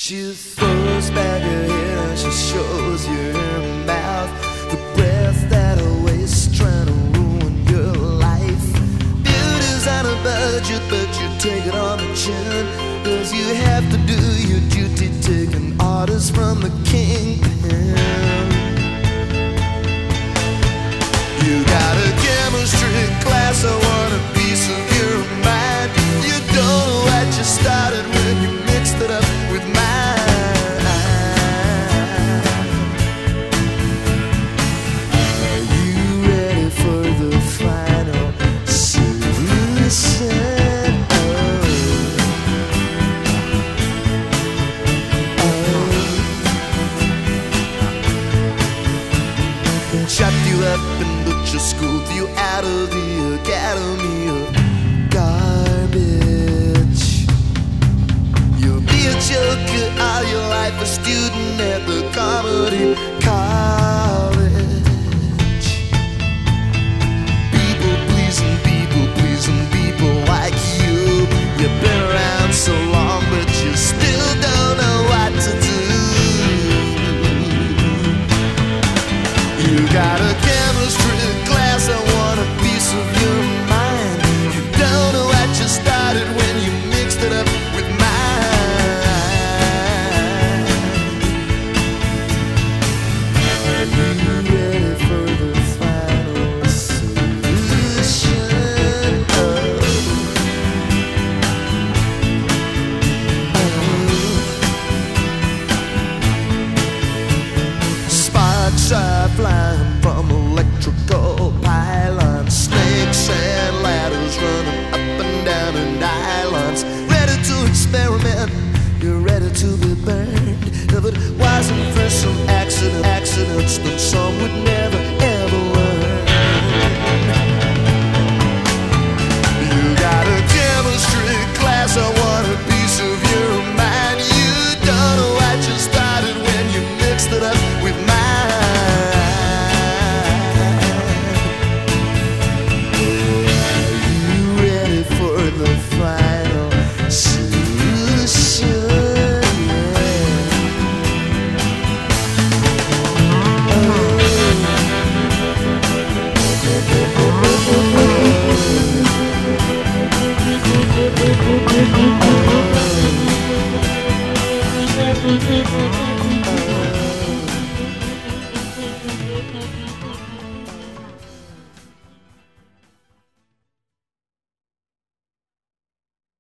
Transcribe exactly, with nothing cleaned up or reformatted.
She throws back her head and she shows you her mouth. The breath that always trying to ruin your life. Beauty's on a budget, but you take it on the chin. Cause you have to do your duty, taking orders from the kingpin. You got a chemistry class, I want a piece of your mind. You don't know what you started when you mixed it up with mine. Are you ready for the final solution? Chopped you up and put your school view out of the academy of garbage. You'll be a joke